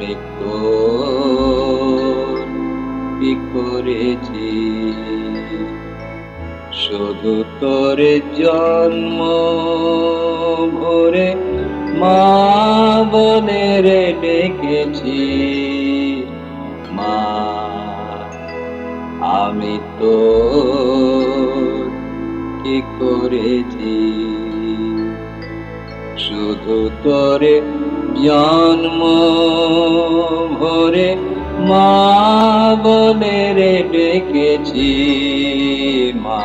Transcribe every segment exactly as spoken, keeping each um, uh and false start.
আমি তো কি করেছি, শুধু তোর জন্ম ভরে মা বলে রে ডেকেছি। মা আমি তো কি করেছি, শুধু তোরে জন্ম ভরে মা বলে রে ডেকেছি। মা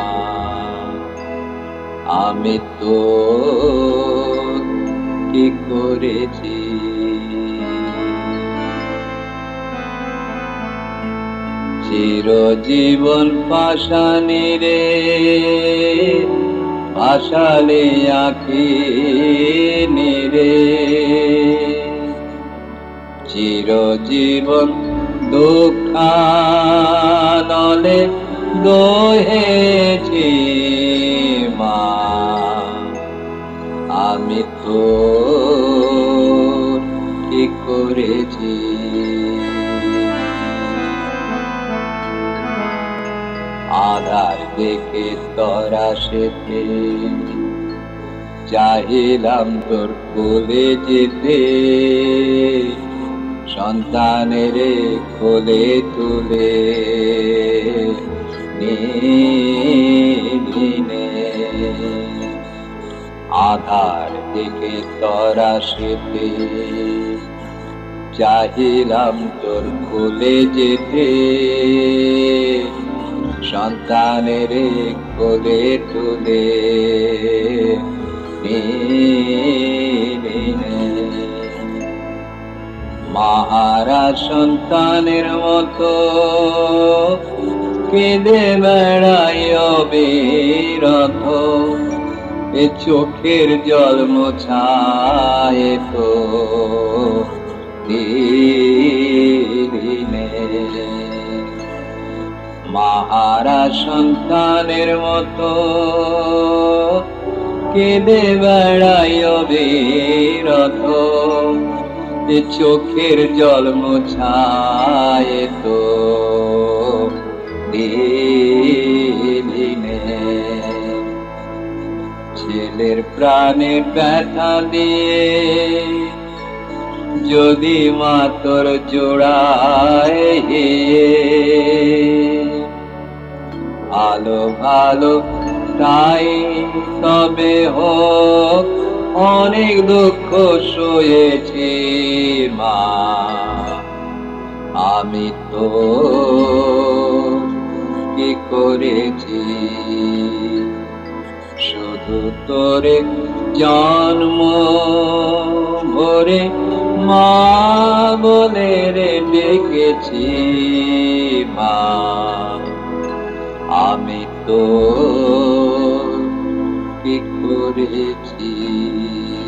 আমি তো কি করেছি। চিরজীবন পাশানি রে ভাসালে আঁখি নিরে, চিরজীবন দুঃখানলে দোহেছি। মা আমি তো কি করেছি, আধার দেখে তরাসেতে চাহিলাম তোর কোলে যেতে, সন্তানের কোলে তুলে নিয়ে। আধার দেখে তরাসেতে চাহিলাম তোর কোলে যেতে, সন্তানের কোলে তুলে নিয়ে। মাহারা সন্তানের মতো কেঁদে বেড়াই অবিরত, এ চোখের জল মোছায় তো দিনে। মাহারা সন্তানের মতো কেঁদে বেড়াই অবিরত, এ চোখের জল মোছায় তো দিনে। ছেলের প্রাণে ব্যথা দিয়ে যদি মা তোর জোড়ায় ভালো ভালো তাই তবে হোক, অনেক দুঃখ সয়েছি। মা আমি তো কি করেছি, শুধু তোরে জন্ম ভরে মা বলে রে ডেকেছি। মা আমি তো কি করেছি।